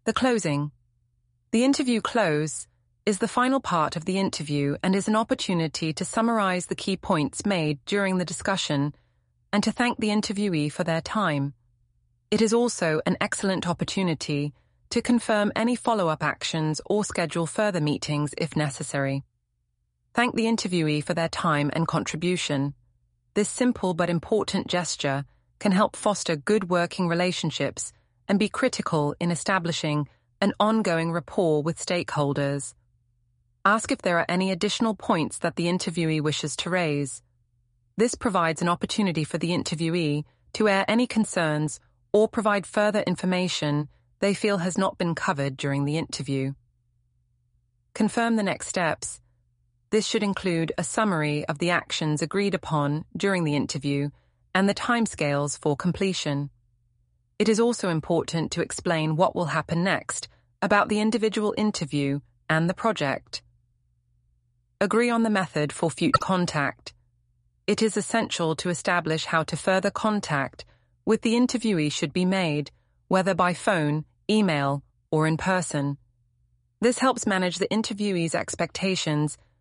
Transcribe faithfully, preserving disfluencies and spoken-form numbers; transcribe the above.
The closing. The interview close is the final part of the interview and is an opportunity to summarize the key points made during the discussion and to thank the interviewee for their time. It is also an excellent opportunity to confirm any follow-up actions or schedule further meetings if necessary. Thank the interviewee for their time and contribution. This simple but important gesture can help foster good working relationships and be critical in establishing an ongoing rapport with stakeholders. Ask if there are any additional points that the interviewee wishes to raise. This provides an opportunity for the interviewee to air any concerns or provide further information they feel has not been covered during the interview. Confirm the next steps. This should include a summary of the actions agreed upon during the interview and the timescales for completion. It is also important to explain what will happen next about the individual interview and the project. Agree on the method for future contact. It is essential to establish how to further contact with the interviewee should be made, whether by phone, email, or in person. This helps manage the interviewee's expectations